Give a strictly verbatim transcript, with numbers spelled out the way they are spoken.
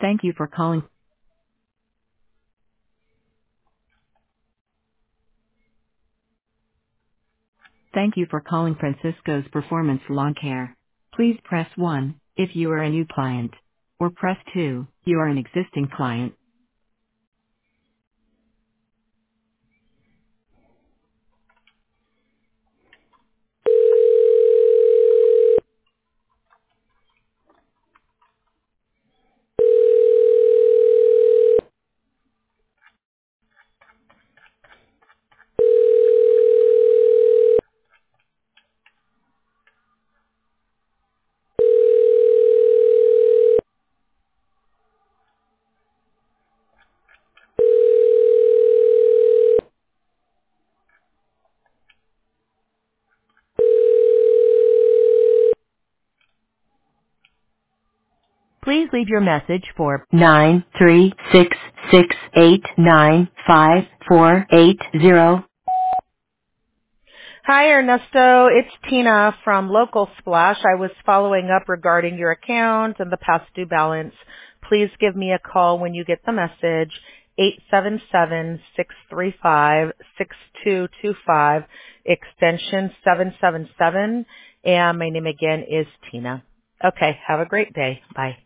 Thank you for calling. Thank you for calling Francisco's Performance Lawn Care. Please press one if you are a new client, or press two if you are an existing client. Please leave your message for nine three six six eight nine five four eight zero. Hi, Ernesto. It's Tina from Local Splash. I was following up regarding your account and the past due balance. Please give me a call when you get the message, eight seven seven, six three five, six two two five, extension seven seven seven, and my name again is Tina. Okay, have a great day. Bye.